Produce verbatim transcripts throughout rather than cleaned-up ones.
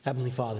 Heavenly Father,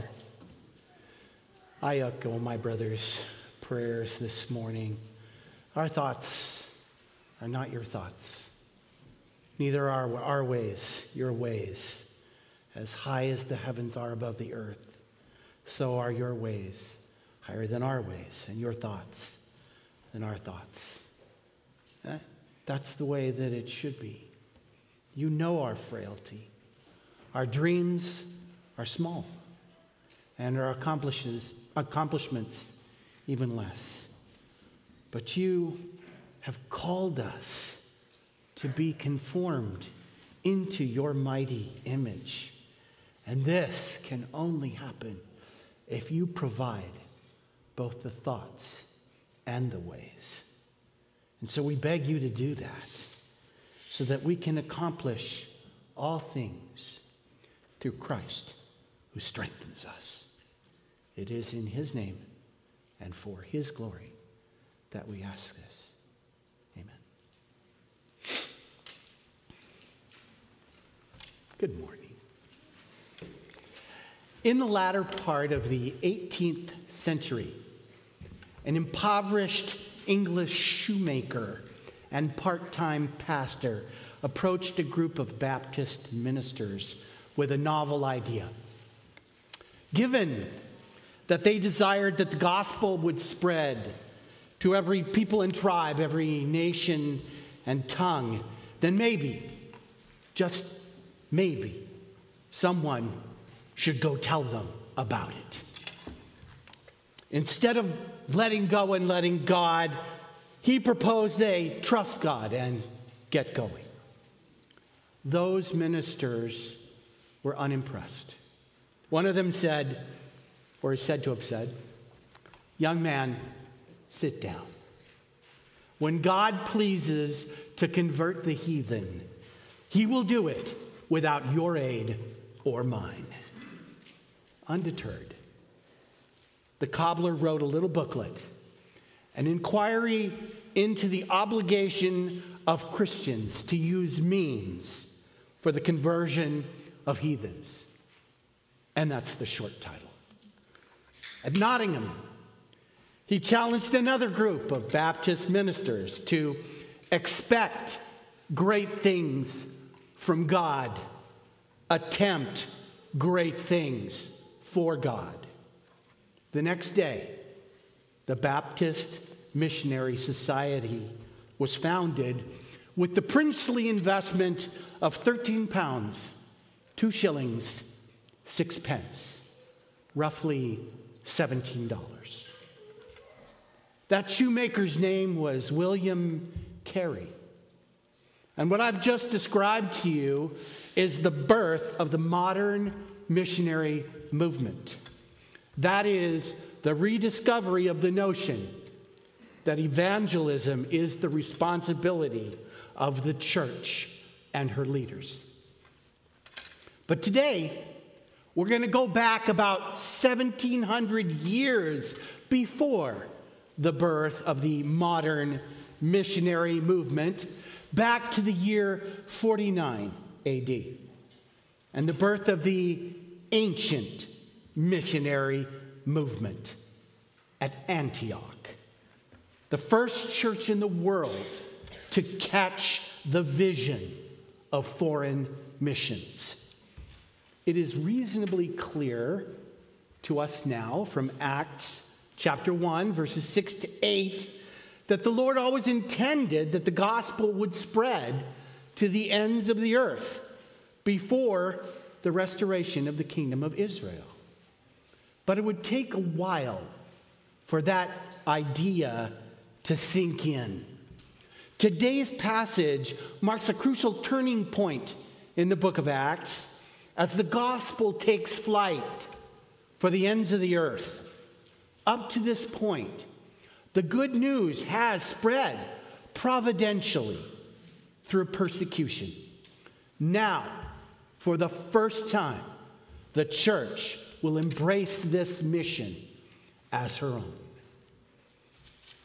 I echo my brother's prayers this morning. Our thoughts are not your thoughts. Neither are our ways your ways. As high as the heavens are above the earth, so are your ways higher than our ways, and your thoughts than our thoughts. Eh? That's the way that it should be. You know our frailty. Our dreams are small, and our accomplishments, accomplishments even less. But you have called us to be conformed into your mighty image. And this can only happen if you provide both the thoughts and the ways. And so we beg you to do that so that we can accomplish all things through Christ who strengthens us. It is in his name and for his glory that we ask this. Amen. Good morning. In the latter part of the eighteenth century, an impoverished English shoemaker and part-time pastor approached a group of Baptist ministers with a novel idea. Given that they desired that the gospel would spread to every people and tribe, every nation and tongue, then maybe, just maybe, someone should go tell them about it. Instead of letting go and letting God, he proposed they trust God and get going. Those ministers were unimpressed. One of them said, or is said to have said, "Young man, sit down. When God pleases to convert the heathen, he will do it without your aid or mine." Undeterred, the cobbler wrote a little booklet, an inquiry into the obligation of Christians to use means for the conversion of heathens. And that's the short title. At Nottingham, he challenged another group of Baptist ministers to expect great things from God, attempt great things for God. The next day, the Baptist Missionary Society was founded with the princely investment of thirteen pounds, two shillings, six pence, roughly seventeen dollars. That shoemaker's name was William Carey. And what I've just described to you is the birth of the modern missionary movement. That is the rediscovery of the notion that evangelism is the responsibility of the church and her leaders. But today, we're going to go back about seventeen hundred years before the birth of the modern missionary movement, back to the year forty-nine A D, and the birth of the ancient missionary movement at Antioch, the first church in the world to catch the vision of foreign missions. It is reasonably clear to us now from Acts chapter one, verses six to eight, that the Lord always intended that the gospel would spread to the ends of the earth before the restoration of the kingdom of Israel. But it would take a while for that idea to sink in. Today's passage marks a crucial turning point in the book of Acts as the gospel takes flight for the ends of the earth. Up to this point, the good news has spread providentially through persecution. Now, for the first time, the church will embrace this mission as her own.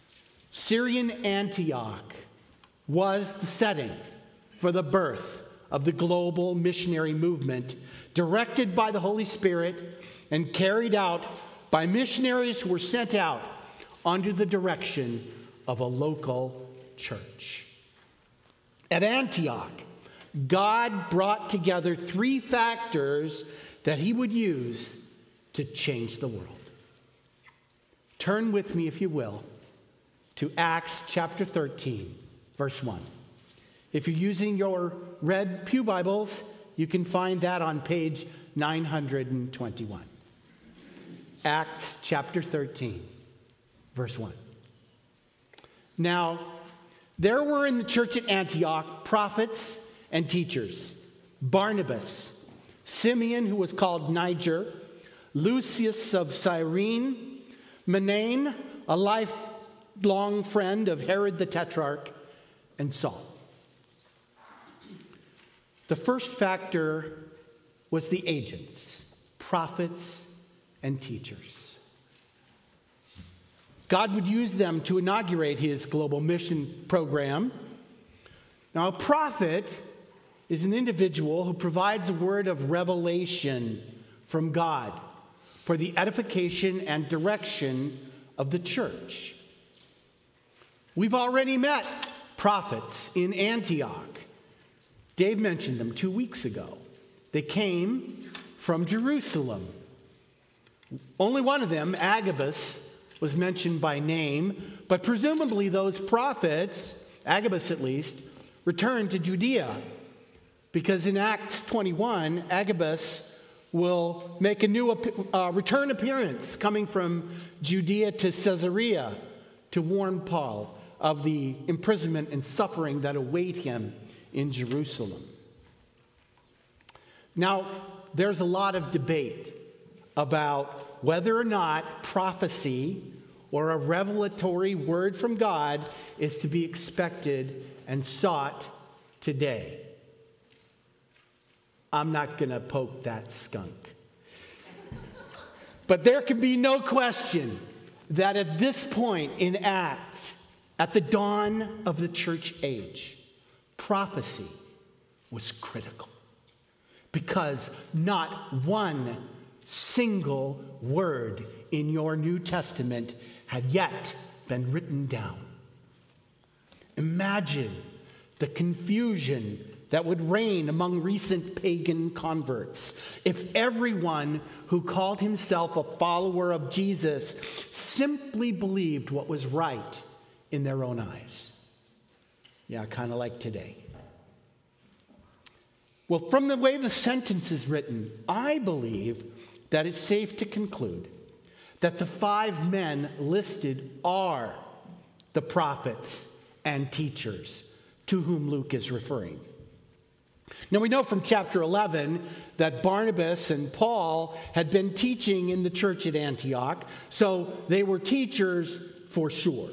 Syrian Antioch was the setting for the birth of the global missionary movement, directed by the Holy Spirit and carried out by missionaries who were sent out under the direction of a local church. At Antioch, God brought together three factors that he would use to change the world. Turn with me, if you will, to Acts chapter thirteen, verse one. If you're using your red pew Bibles, you can find that on page nine hundred twenty-one. Acts chapter thirteen, verse one. Now, there were in the church at Antioch prophets and teachers: Barnabas, Simeon, who was called Niger, Lucius of Cyrene, Manaen, a lifelong friend of Herod the Tetrarch, and Saul. The first factor was the agents, prophets and teachers. God would use them to inaugurate his global mission program. Now, a prophet is an individual who provides a word of revelation from God for the edification and direction of the church. We've already met prophets in Antioch. Dave mentioned them two weeks ago. They came from Jerusalem. Only one of them, Agabus, was mentioned by name, but presumably those prophets, Agabus at least, returned to Judea, because in Acts twenty-one, Agabus will make a new uh, return appearance coming from Judea to Caesarea to warn Paul of the imprisonment and suffering that await him in Jerusalem. Now, there's a lot of debate about whether or not prophecy or a revelatory word from God is to be expected and sought today. I'm not going to poke that skunk. But there can be no question that at this point in Acts, at the dawn of the church age, prophecy was critical, because not one single word in your New Testament had yet been written down. Imagine the confusion that would reign among recent pagan converts if everyone who called himself a follower of Jesus simply believed what was right in their own eyes. Yeah, kind of like today. Well, from the way the sentence is written, I believe that it's safe to conclude that the five men listed are the prophets and teachers to whom Luke is referring. Now, we know from chapter eleven that Barnabas and Paul had been teaching in the church at Antioch, so they were teachers for sure.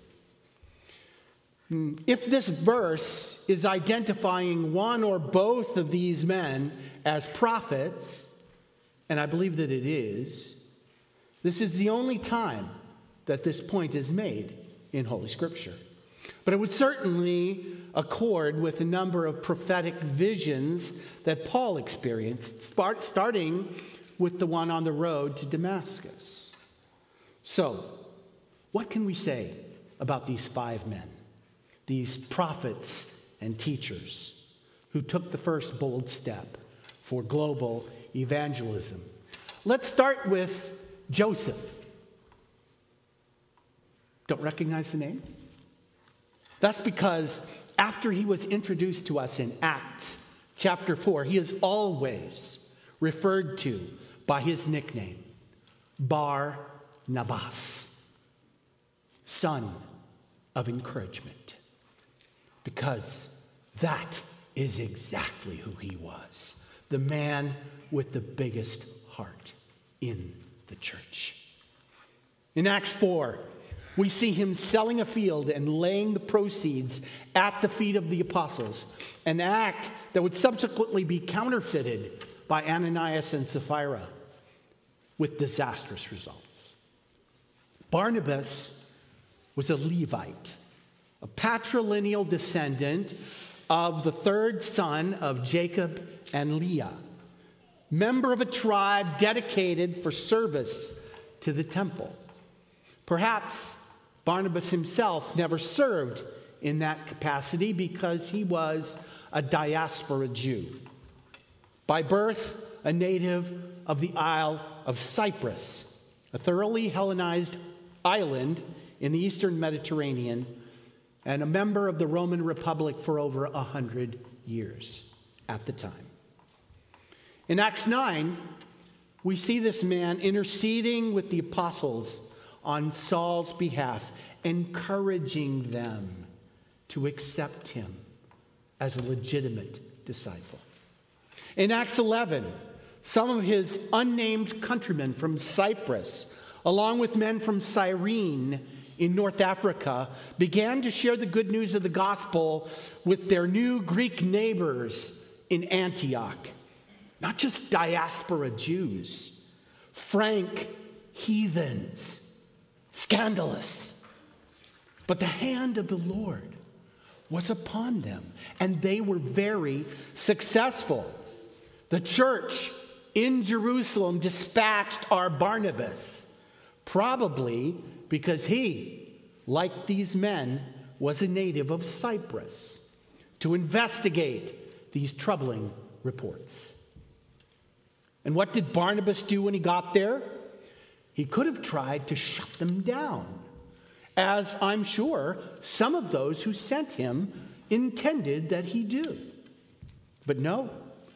If this verse is identifying one or both of these men as prophets, and I believe that it is, this is the only time that this point is made in Holy Scripture. But it would certainly accord with a number of prophetic visions that Paul experienced, starting with the one on the road to Damascus. So, what can we say about these five men, these prophets and teachers who took the first bold step for global evangelism? Let's start with Joseph. Don't recognize the name? That's because after he was introduced to us in Acts chapter four, he is always referred to by his nickname, Bar-Nabas, son of encouragement, because that is exactly who he was, the man with the biggest heart in the church. In Acts four, we see him selling a field and laying the proceeds at the feet of the apostles, an act that would subsequently be counterfeited by Ananias and Sapphira with disastrous results. Barnabas was a Levite, a patrilineal descendant of the third son of Jacob and Leah, member of a tribe dedicated for service to the temple. Perhaps Barnabas himself never served in that capacity because he was a diaspora Jew. By birth, a native of the Isle of Cyprus, a thoroughly Hellenized island in the eastern Mediterranean, and a member of the Roman Republic for over a hundred years at the time. In Acts nine, we see this man interceding with the apostles on Saul's behalf, encouraging them to accept him as a legitimate disciple. In Acts eleven, some of his unnamed countrymen from Cyprus, along with men from Cyrene in North Africa, began to share the good news of the gospel with their new Greek neighbors in Antioch. Not just diaspora Jews, frank heathens, scandalous. But the hand of the Lord was upon them, and they were very successful. The church in Jerusalem dispatched our Barnabas, probably because he, like these men, was a native of Cyprus, to investigate these troubling reports. And what did Barnabas do when he got there? He could have tried to shut them down, as I'm sure some of those who sent him intended that he do. But no,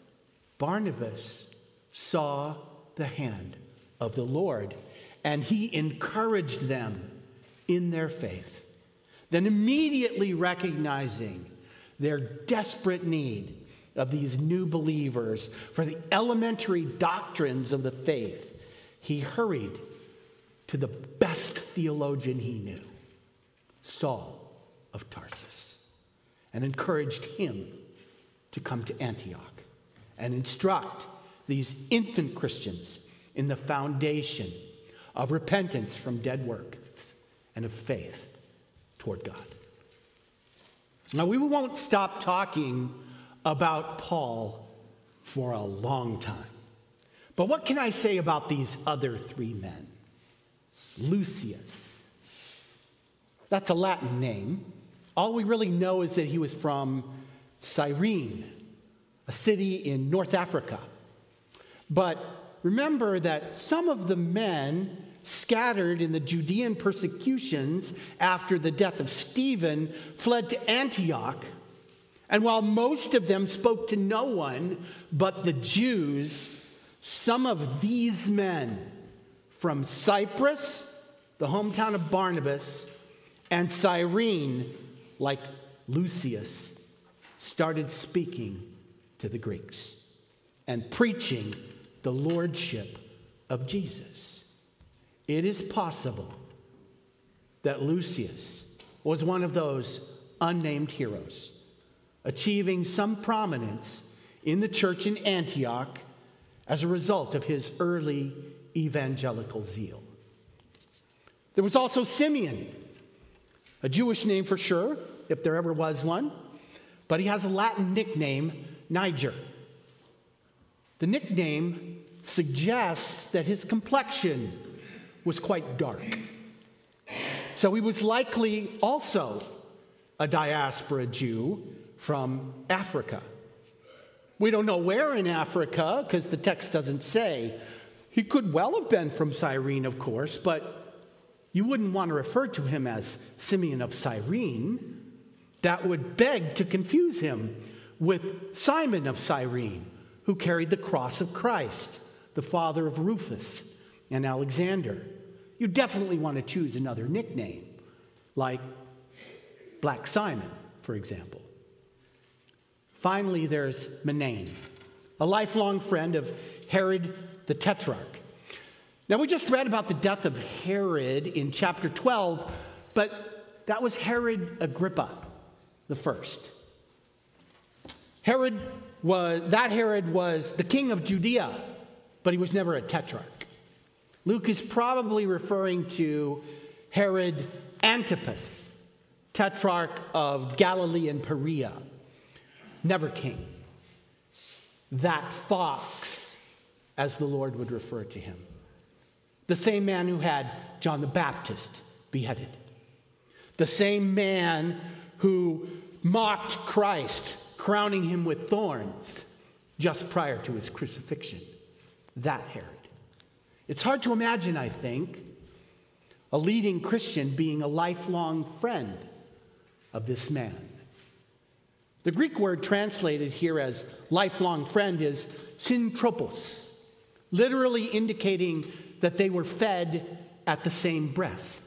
Barnabas saw the hand of the Lord, and he encouraged them in their faith. Then immediately recognizing their desperate need of these new believers for the elementary doctrines of the faith, he hurried to the best theologian he knew, Saul of Tarsus, and encouraged him to come to Antioch and instruct these infant Christians in the foundation of repentance from dead works and of faith toward God. Now, we won't stop talking about Paul for a long time. But what can I say about these other three men? Lucius. That's a Latin name. All we really know is that he was from Cyrene, a city in North Africa. But remember that some of the men scattered in the Judean persecutions after the death of Stephen fled to Antioch. And while most of them spoke to no one but the Jews, some of these men from Cyprus, the hometown of Barnabas, and Cyrene, like Lucius, started speaking to the Greeks and preaching the lordship of Jesus. It is possible that Lucius was one of those unnamed heroes, achieving some prominence in the church in Antioch as a result of his early evangelical zeal. There was also Simeon, a Jewish name for sure, if there ever was one, but he has a Latin nickname, Niger. The nickname suggests that his complexion was quite dark. So he was likely also a diaspora Jew from Africa. We don't know where in Africa, because the text doesn't say. He could well have been from Cyrene, of course, but you wouldn't want to refer to him as Simeon of Cyrene. That would beg to confuse him with Simon of Cyrene, who carried the cross of Christ, the father of Rufus and Alexander. You definitely want to choose another nickname, like Black Simon, for example. Finally, there's Manaen, a lifelong friend of Herod the Tetrarch. Now, we just read about the death of Herod in chapter twelve, but that was Herod Agrippa the first. Herod was, that Herod was the king of Judea, but he was never a tetrarch. Luke is probably referring to Herod Antipas, tetrarch of Galilee and Perea, never king. That fox, as the Lord would refer to him. The same man who had John the Baptist beheaded. The same man who mocked Christ, crowning him with thorns just prior to his crucifixion. That Herod. It's hard to imagine, I think, a leading Christian being a lifelong friend of this man. The Greek word translated here as lifelong friend is syntropos, literally indicating that they were fed at the same breast.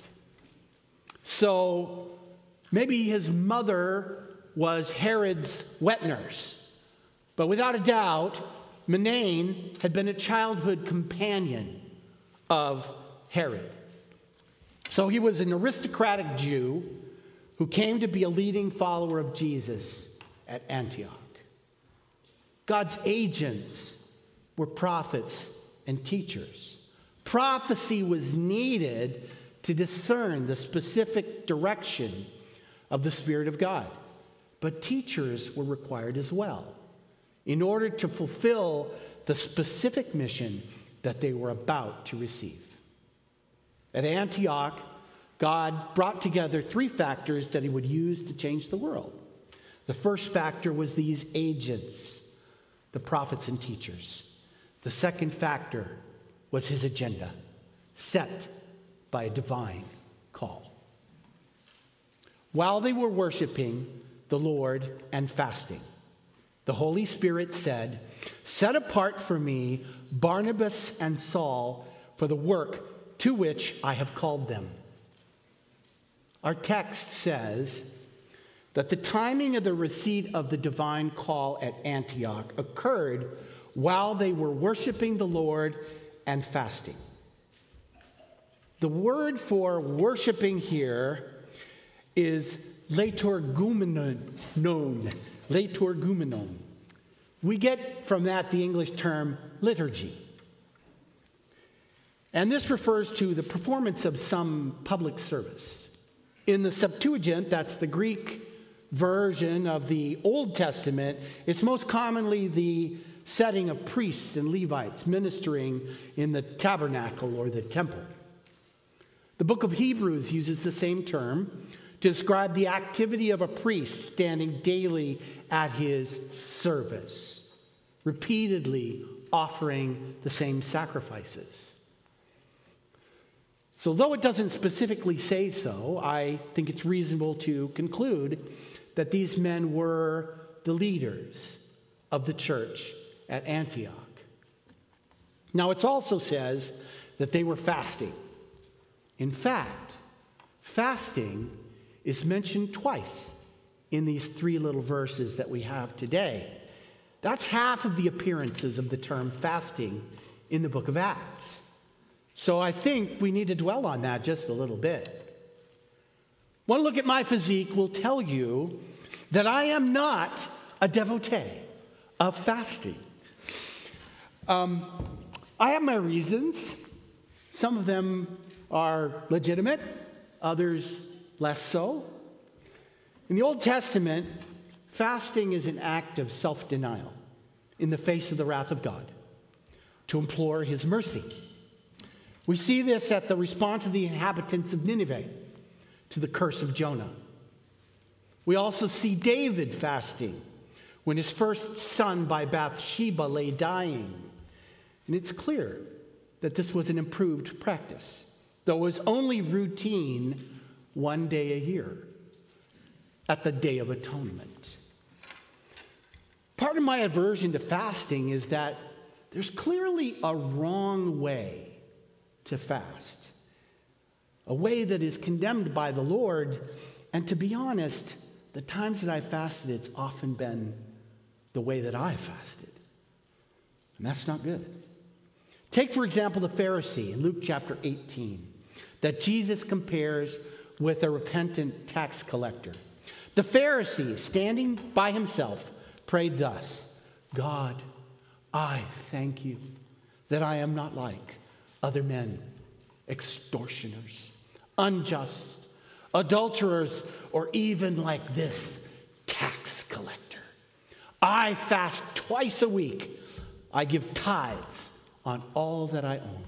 So maybe his mother was Herod's wet nurse, but without a doubt, Manaen had been a childhood companion of Herod. So he was an aristocratic Jew who came to be a leading follower of Jesus at Antioch. God's agents were prophets and teachers. Prophecy was needed to discern the specific direction of the Spirit of God. But teachers were required as well in order to fulfill the specific mission that they were about to receive. At Antioch, God brought together three factors that he would use to change the world. The first factor was these agents, the prophets and teachers. The second factor was his agenda, set by a divine call. While they were worshiping the Lord and fasting, the Holy Spirit said, "Set apart for me Barnabas and Saul for the work to which I have called them." Our text says that the timing of the receipt of the divine call at Antioch occurred while they were worshiping the Lord and fasting. The word for worshiping here is leitorgumenon. Leitorgumenon. We get from that the English term liturgy. And this refers to the performance of some public service. In the Septuagint, that's the Greek version of the Old Testament, it's most commonly the setting of priests and Levites ministering in the tabernacle or the temple. The book of Hebrews uses the same term to describe the activity of a priest standing daily at his service, repeatedly offering the same sacrifices. So though it doesn't specifically say so, I think it's reasonable to conclude that these men were the leaders of the church at Antioch. Now, it also says that they were fasting. In fact, fasting is mentioned twice in these three little verses that we have today. That's half of the appearances of the term fasting in the book of Acts. So I think we need to dwell on that just a little bit. One look at my physique will tell you that I am not a devotee of fasting. Um, I have my reasons. Some of them are legitimate, others less so. In the Old Testament, fasting is an act of self-denial in the face of the wrath of God to implore his mercy. We see this at the response of the inhabitants of Nineveh to the curse of Jonah. We also see David fasting when his first son by Bathsheba lay dying. And it's clear that this was an improved practice, though it was only routine one day a year at the Day of Atonement. Part of my aversion to fasting is that there's clearly a wrong way to fast, a way that is condemned by the Lord. And to be honest, the times that I've fasted, it's often been the way that I fasted. And that's not good. Take, for example, the Pharisee in Luke chapter eighteen that Jesus compares with a repentant tax collector. The Pharisee, standing by himself, prayed thus, "God, I thank you that I am not like other men, extortioners, unjust, adulterers, or even like this tax collector. I fast twice a week. I give tithes on all that I own.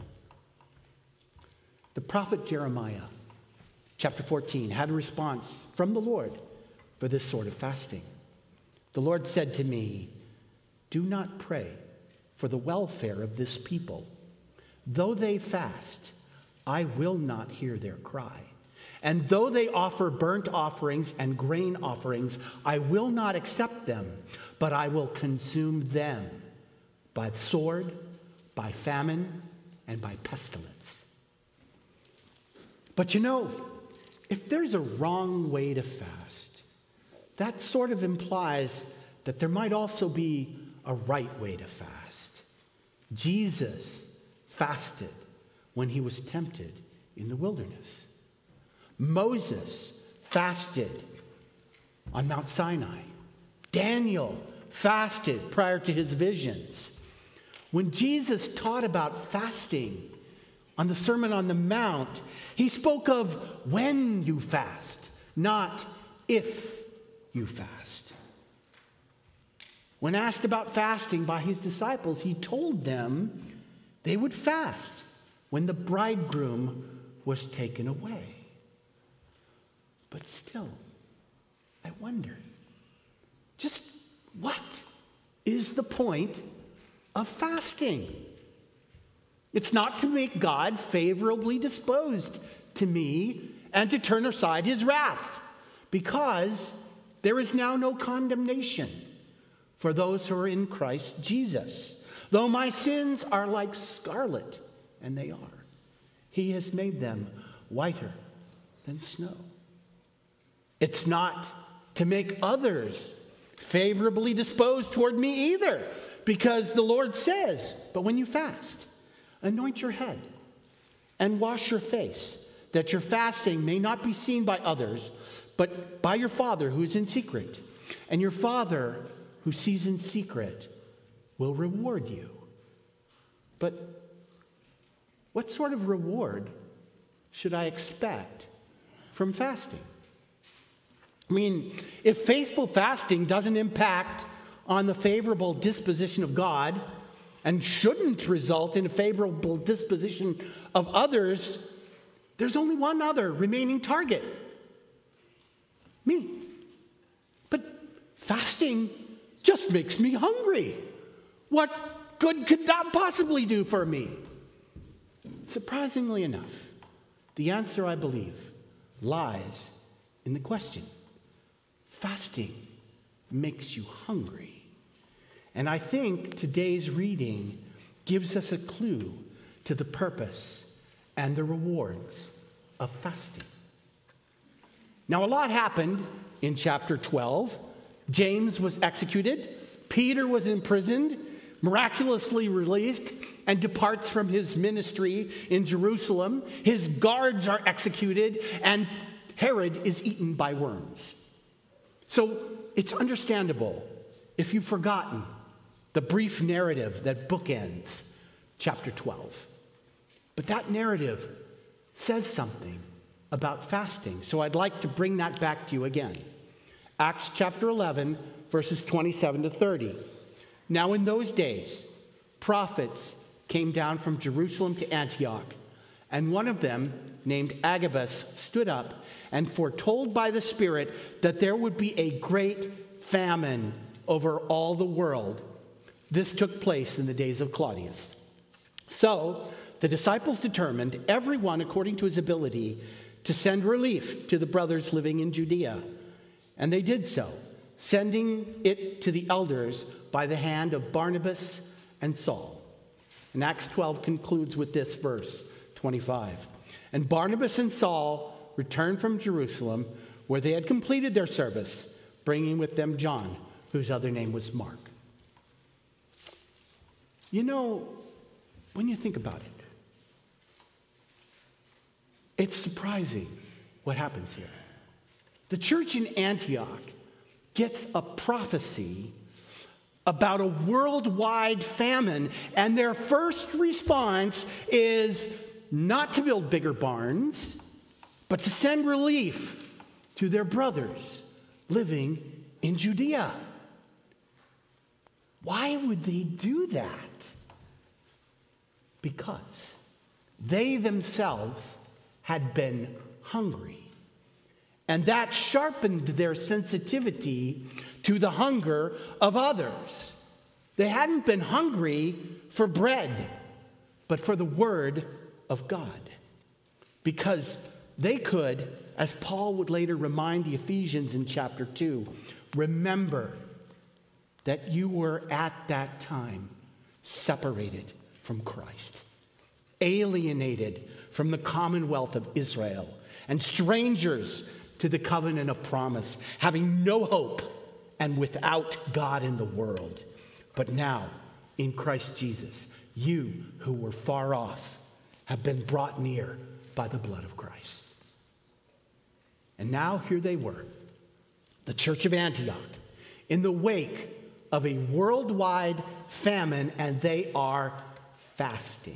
The prophet Jeremiah, chapter fourteen, had a response from the Lord for this sort of fasting. The Lord said to me, "Do not pray for the welfare of this people. Though they fast, I will not hear their cry. And though they offer burnt offerings and grain offerings, I will not accept them, but I will consume them by sword, by famine, and by pestilence." But you know, if there's a wrong way to fast, that sort of implies that there might also be a right way to fast. Jesus fasted when he was tempted in the wilderness. Moses fasted on Mount Sinai. Daniel fasted prior to his visions. When Jesus taught about fasting on the Sermon on the Mount, he spoke of when you fast, not if you fast. When asked about fasting by his disciples, he told them they would fast when the bridegroom was taken away. But still, I wonder, just what is the point of fasting? It's not to make God favorably disposed to me and to turn aside his wrath, because there is now no condemnation for those who are in Christ Jesus. Though my sins are like scarlet, and they are, he has made them whiter than snow. It's not to make others favorably disposed toward me either, because the Lord says, "But when you fast, anoint your head and wash your face, that your fasting may not be seen by others, but by your Father who is in secret. And your Father who sees in secret will reward you." But what sort of reward should I expect from fasting? I mean, if faithful fasting doesn't impact on the favorable disposition of God and shouldn't result in a favorable disposition of others, there's only one other remaining target: me. But fasting just makes me hungry. What good could that possibly do for me? Surprisingly enough, the answer, I believe, lies in the question. Fasting makes you hungry. And I think today's reading gives us a clue to the purpose and the rewards of fasting. Now, a lot happened in chapter twelve. James was executed. Peter was imprisoned, miraculously released, and departs from his ministry in Jerusalem. His guards are executed, and Herod is eaten by worms. So it's understandable if you've forgotten the brief narrative that bookends chapter twelve. But that narrative says something about fasting, so I'd like to bring that back to you again. Acts chapter eleven, verses twenty-seven to thirty. Now in those days, prophets came down from Jerusalem to Antioch, and one of them, named Agabus, stood up and foretold by the Spirit that there would be a great famine over all the world. This took place in the days of Claudius. So the disciples determined, everyone according to his ability, to send relief to the brothers living in Judea. And they did so, sending it to the elders by the hand of Barnabas and Saul. And Acts twelve concludes with this verse, twenty-five. And Barnabas and Saul returned from Jerusalem, where they had completed their service, bringing with them John, whose other name was Mark. You know, when you think about it, it's surprising what happens here. The church in Antioch gets a prophecy about a worldwide famine, and their first response is not to build bigger barns, but to send relief to their brothers living in Judea. Why would they do that? Because they themselves had been hungry. And that sharpened their sensitivity to the hunger of others. They hadn't been hungry for bread, but for the word of God. Because they could, as Paul would later remind the Ephesians in chapter two, remember that you were at that time separated from Christ, alienated from the commonwealth of Israel, and strangers to the covenant of promise, having no hope and without God in the world. But now, in Christ Jesus, you who were far off have been brought near by the blood of Christ. And now here they were, the church of Antioch, in the wake of a worldwide famine, and they are fasting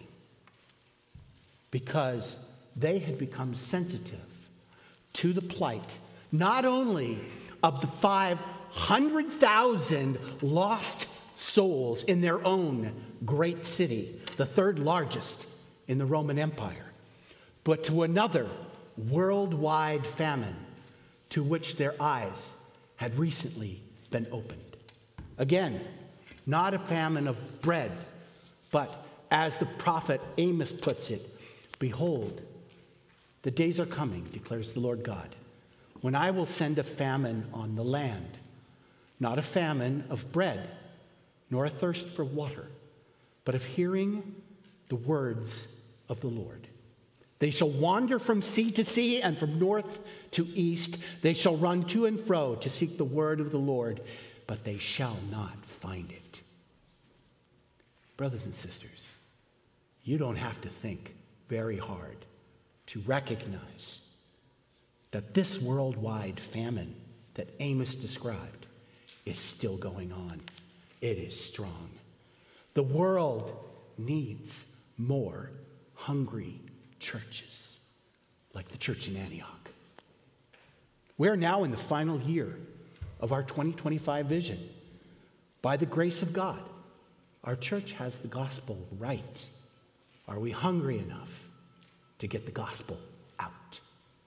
because they had become sensitive to the plight, not only of the five hundred thousand lost souls in their own great city, the third largest in the Roman Empire, but to another worldwide famine to which their eyes had recently been opened. Again, not a famine of bread, but as the prophet Amos puts it, behold, the days are coming, declares the Lord God, when I will send a famine on the land, not a famine of bread, nor a thirst for water, but of hearing the words of the Lord. They shall wander from sea to sea and from north to east. They shall run to and fro to seek the word of the Lord, but they shall not find it. Brothers and sisters, you don't have to think very hard to recognize that this worldwide famine that Amos described is still going on. It is strong. The world needs more hungry churches like the church in Antioch. We are now in the final year of our twenty twenty-five vision. By the grace of God, our church has the gospel right. Are we hungry enough to get the gospel out?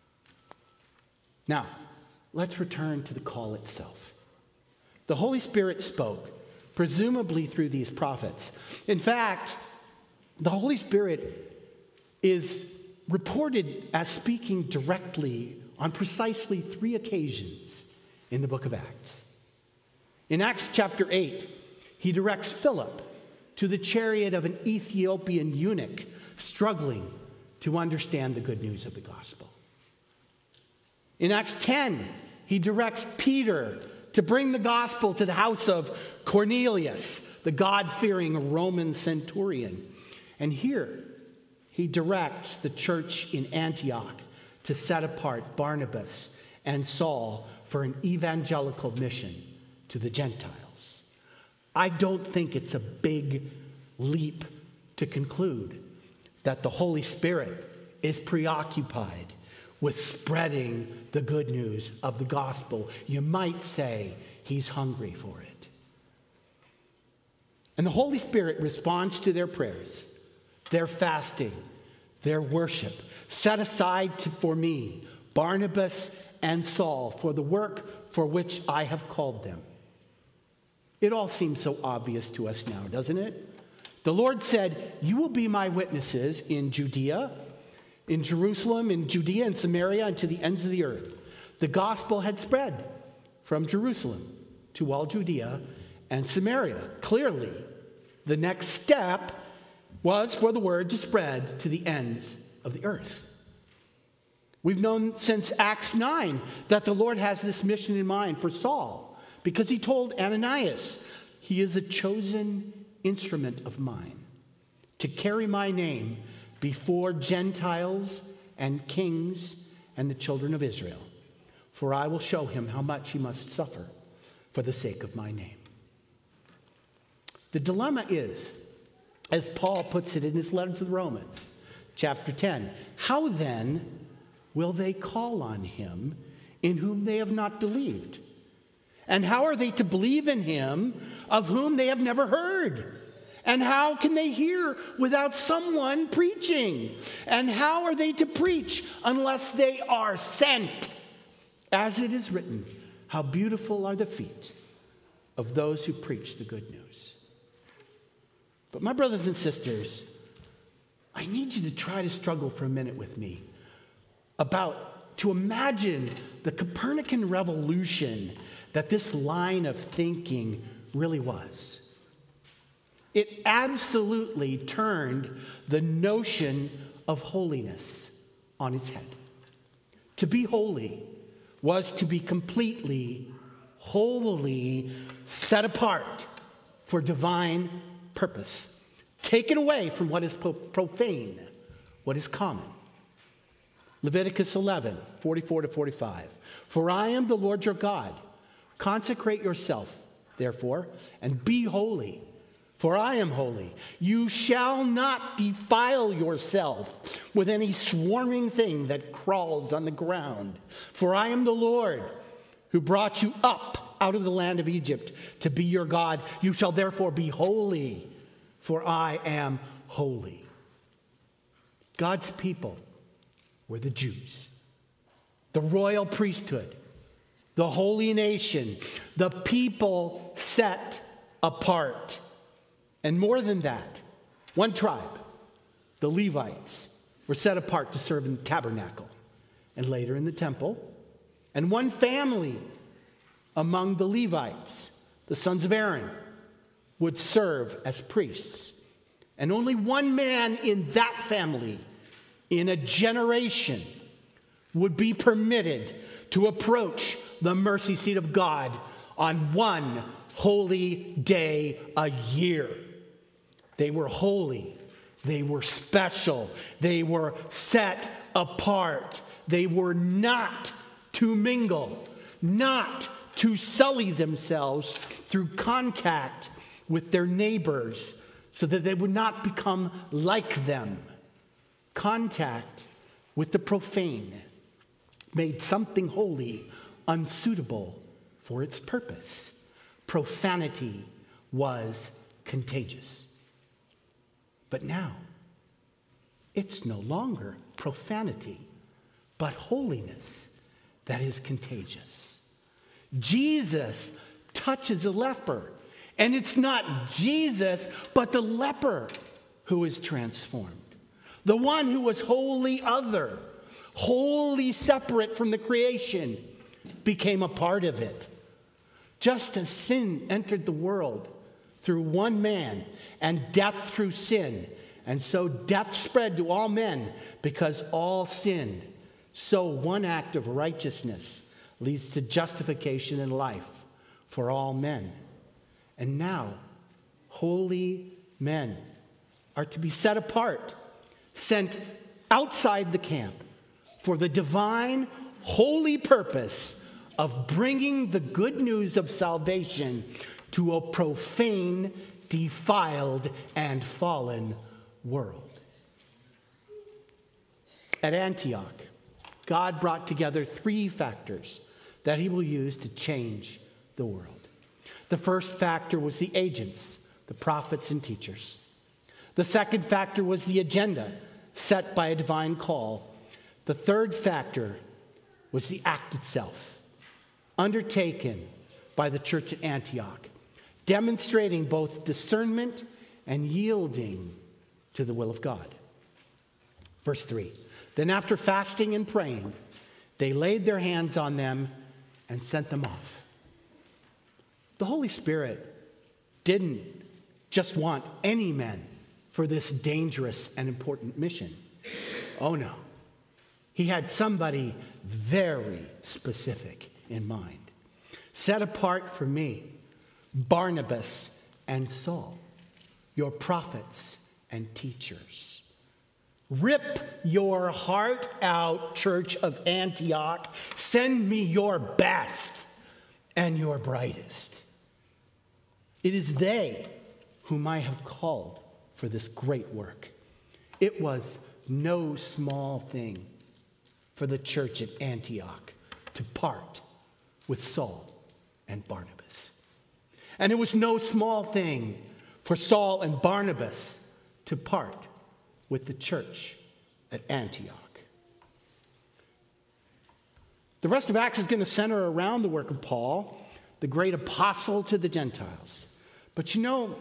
Now, let's return to the call itself. The Holy Spirit spoke, presumably through these prophets. In fact, the Holy Spirit is reported as speaking directly on precisely three occasions in the book of Acts. In Acts chapter eight, he directs Philip to the chariot of an Ethiopian eunuch struggling to understand the good news of the gospel. In Acts ten, he directs Peter to bring the gospel to the house of Cornelius, the God-fearing Roman centurion. And here, he directs the church in Antioch to set apart Barnabas and Saul for an evangelical mission to the Gentiles. I don't think it's a big leap to conclude that the Holy Spirit is preoccupied with spreading the good news of the gospel. You might say he's hungry for it. And the Holy Spirit responds to their prayers, their fasting, their worship. Set aside to, for me Barnabas and Saul for the work for which I have called them. It all seems so obvious to us now, doesn't it? The Lord said, you will be my witnesses in Judea, in Jerusalem, in Judea and Samaria, and to the ends of the earth. The gospel had spread from Jerusalem to all Judea and Samaria. Clearly, the next step was for the word to spread to the ends of the earth. We've known since Acts nine that the Lord has this mission in mind for Saul, because he told Ananias, he is a chosen instrument of mine to carry my name before Gentiles and kings and the children of Israel. For I will show him how much he must suffer for the sake of my name. The dilemma is, as Paul puts it in his letter to the Romans, chapter ten, how then will they call on him in whom they have not believed? And how are they to believe in him of whom they have never heard? And how can they hear without someone preaching? And how are they to preach unless they are sent? As it is written, how beautiful are the feet of those who preach the good news. But my brothers and sisters, I need you to try to struggle for a minute with me about, to imagine the Copernican revolution that this line of thinking really was. It absolutely turned the notion of holiness on its head. To be holy was to be completely, wholly set apart for divine purpose, taken away from what is profane, what is common. Leviticus eleven, forty-four to forty-five. For I am the Lord your God. Consecrate yourself, therefore, and be holy. For I am holy. You shall not defile yourself with any swarming thing that crawls on the ground. For I am the Lord who brought you up out of the land of Egypt to be your God. You shall therefore be holy, for I am holy. God's people were the Jews, the royal priesthood, the holy nation, the people set apart. And more than that, one tribe, the Levites, were set apart to serve in the tabernacle and later in the temple. And one family among the Levites, the sons of Aaron, would serve as priests. And only one man in that family in a generation would be permitted to approach the mercy seat of God on one holy day a year. They were holy. They were special. They were set apart. They were not to mingle, not to sully themselves through contact with their neighbors so that they would not become like them. Contact with the profane made something holy unsuitable for its purpose. Profanity was contagious. But now, it's no longer profanity, but holiness that is contagious. Jesus touches a leper, and it's not Jesus, but the leper who is transformed. The one who was wholly other, wholly separate from the creation, became a part of it. Just as sin entered the world through one man and death through sin, and so death spread to all men because all sinned, so one act of righteousness leads to justification and life for all men. And now, holy men are to be set apart, sent outside the camp for the divine, holy purpose of bringing the good news of salvation to a profane, defiled, and fallen world. At Antioch, God brought together three factors that he will use to change the world. The first factor was the agents, the prophets and teachers. The second factor was the agenda set by a divine call. The third factor was the act itself, undertaken by the church at Antioch, demonstrating both discernment and yielding to the will of God. Verse three, then after fasting and praying, they laid their hands on them and sent them off. The Holy Spirit didn't just want any men for this dangerous and important mission. Oh no. He had somebody very specific in mind. Set apart for me, Barnabas and Saul, your prophets and teachers. Rip your heart out, Church of Antioch. Send me your best and your brightest. It is they whom I have called for this great work. It was no small thing for the church at Antioch to part with Saul and Barnabas. And it was no small thing for Saul and Barnabas to part with the church at Antioch. The rest of Acts is going to center around the work of Paul, the great apostle to the Gentiles. But you know,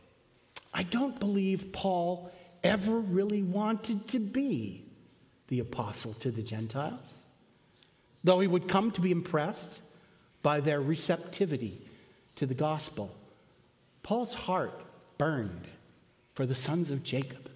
I don't believe Paul ever really wanted to be the apostle to the Gentiles, though he would come to be impressed by their receptivity to the gospel. Paul's heart burned for the sons of Jacob.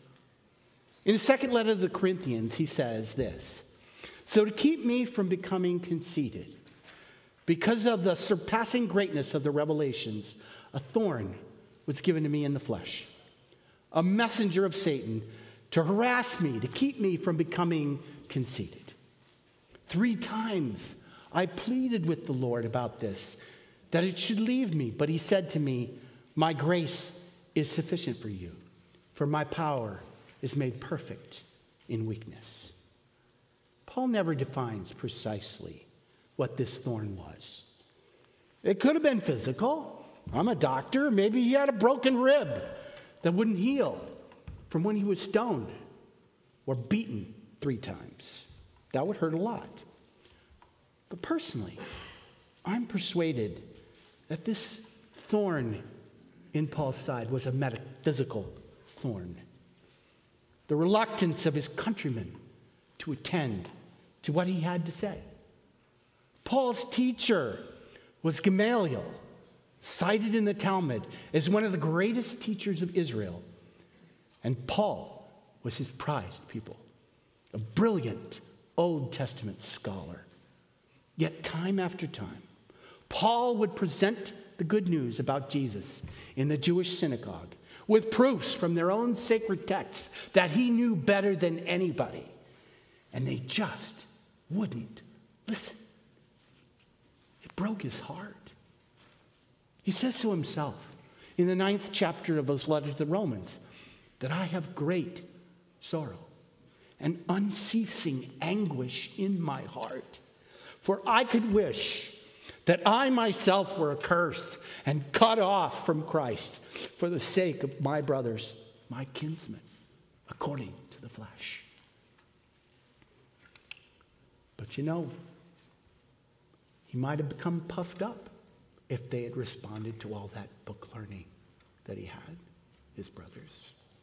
In his second letter to the Corinthians, he says this: "So to keep me from becoming conceited, because of the surpassing greatness of the revelations, a thorn was given to me in the flesh, a messenger of Satan to harass me, to keep me from becoming conceited. Three times I pleaded with the Lord about this, that it should leave me. But he said to me, 'My grace is sufficient for you, for my power is made perfect in weakness.'" Paul never defines precisely what this thorn was. It could have been physical. I'm a doctor. Maybe he had a broken rib that wouldn't heal from when he was stoned or beaten three times. That would hurt a lot. But personally, I'm persuaded that this thorn in Paul's side was a metaphysical thorn. The reluctance of his countrymen to attend to what he had to say. Paul's teacher was Gamaliel, cited in the Talmud as one of the greatest teachers of Israel. And Paul was his prized pupil, a brilliant Old Testament scholar. Yet time after time, Paul would present the good news about Jesus in the Jewish synagogue with proofs from their own sacred texts that he knew better than anybody. And they just wouldn't listen. It broke his heart. He says to himself in the ninth chapter of his letter to the Romans that I have great sorrow and unceasing anguish in my heart. For I could wish that I myself were accursed and cut off from Christ for the sake of my brothers, my kinsmen, according to the flesh. But you know, he might have become puffed up if they had responded to all that book learning that he had, his brothers.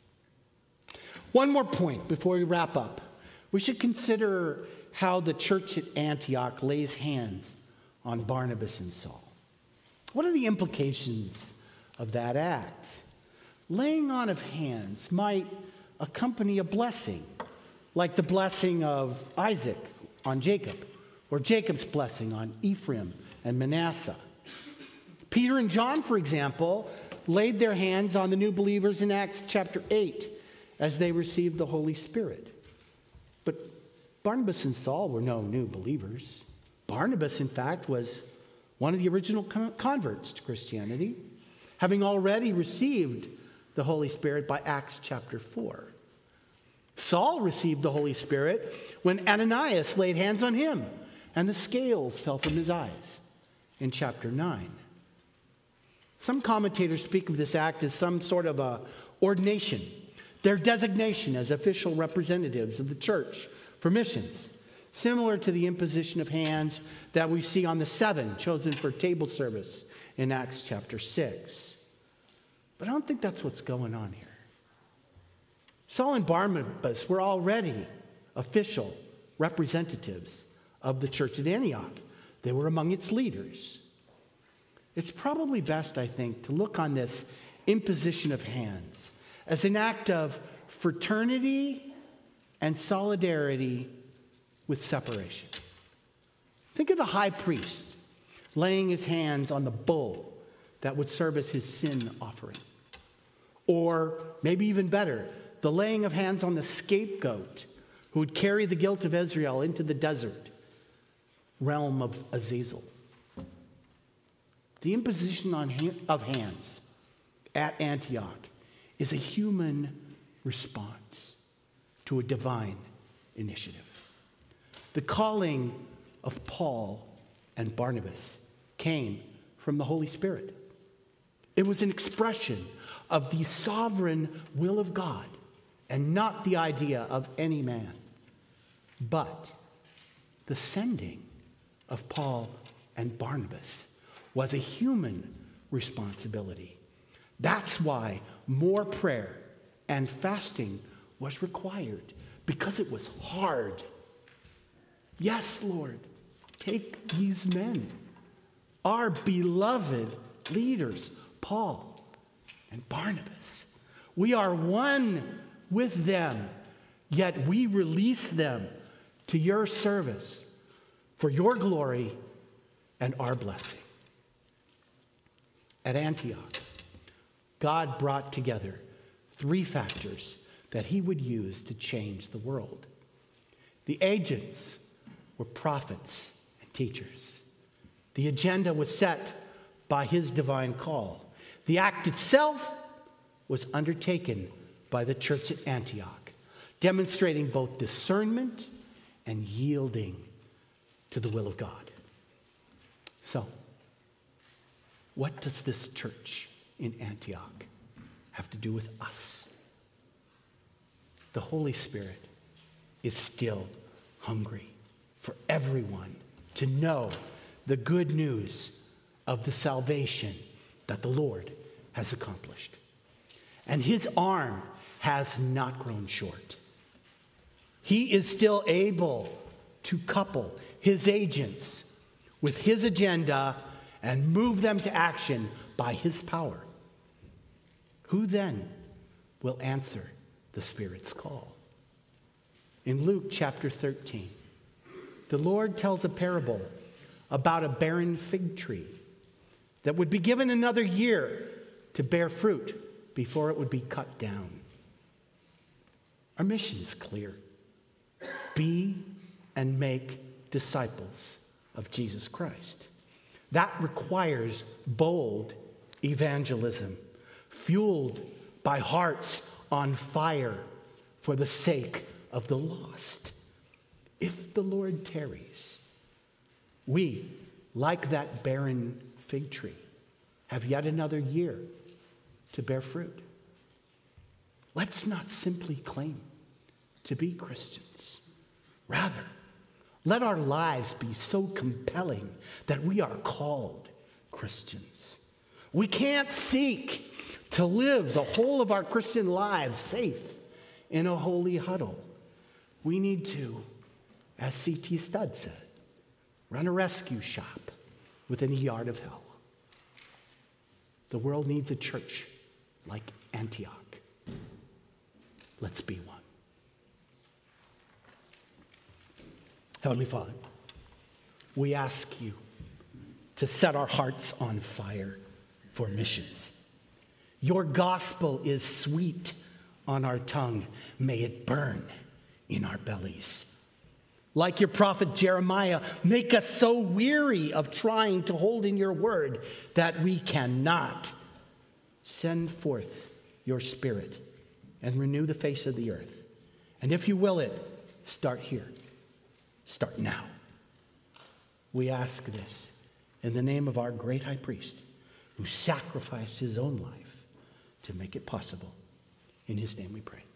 One more point before we wrap up. We should consider how the church at Antioch lays hands on Barnabas and Saul. What are the implications of that act? Laying on of hands might accompany a blessing, like the blessing of Isaac on Jacob, or Jacob's blessing on Ephraim and Manasseh. Peter and John, for example, laid their hands on the new believers in Acts chapter eight as they received the Holy Spirit. But Barnabas and Saul were no new believers. Barnabas, in fact, was one of the original converts to Christianity, having already received the Holy Spirit by Acts chapter four. Saul received the Holy Spirit when Ananias laid hands on him, and the scales fell from his eyes in chapter nine. Some commentators speak of this act as some sort of a ordination, their designation as official representatives of the church for missions, similar to the imposition of hands that we see on the seven chosen for table service in Acts chapter six. But I don't think that's what's going on here. Saul and Barnabas were already official representatives of the church at Antioch. They were among its leaders. It's probably best, I think, to look on this imposition of hands as an act of fraternity and solidarity with separation. Think of the high priest laying his hands on the bull that would serve as his sin offering. Or maybe even better, the laying of hands on the scapegoat who would carry the guilt of Israel into the desert realm of Azazel. The imposition on hand, of hands at Antioch is a human response to a divine initiative. The calling of Paul and Barnabas came from the Holy Spirit. It was an expression of the sovereign will of God and not the idea of any man. But the sending of Paul and Barnabas was a human responsibility. That's why more prayer and fasting was required, because it was hard. Yes, Lord, take these men, our beloved leaders, Paul and Barnabas. We are one with them, yet we release them to your service for your glory and our blessing. At Antioch, God brought together three factors that he would use to change the world. The agents were prophets and teachers. The agenda was set by his divine call. The act itself was undertaken by the church at Antioch, demonstrating both discernment and yielding to the will of God. So, what does this church in Antioch have to do with us? The Holy Spirit is still hungry for everyone to know the good news of the salvation that the Lord has accomplished. And his arm has not grown short. He is still able to couple his agents with his agenda and move them to action by his power. Who then will answer the Spirit's call? In Luke chapter thirteen, the Lord tells a parable about a barren fig tree that would be given another year to bear fruit before it would be cut down. Our mission is clear. Be and make disciples of Jesus Christ. That requires bold evangelism, fueled by hearts on fire for the sake of the lost. If the Lord tarries, we, like that barren fig tree, have yet another year to bear fruit. Let's not simply claim to be Christians. Rather, let our lives be so compelling that we are called Christians. We can't seek to live the whole of our Christian lives safe in a holy huddle. We need to, as C T Studd said, run a rescue shop within a yard of hell. The world needs a church like Antioch. Let's be one. Heavenly Father, we ask you to set our hearts on fire for missions. Your gospel is sweet on our tongue. May it burn in our bellies. Like your prophet Jeremiah, make us so weary of trying to hold in your word that we cannot. Send forth your Spirit and renew the face of the earth. And if you will it, start here. Start now. We ask this in the name of our great high priest, who sacrificed his own life to make it possible. In his name we pray.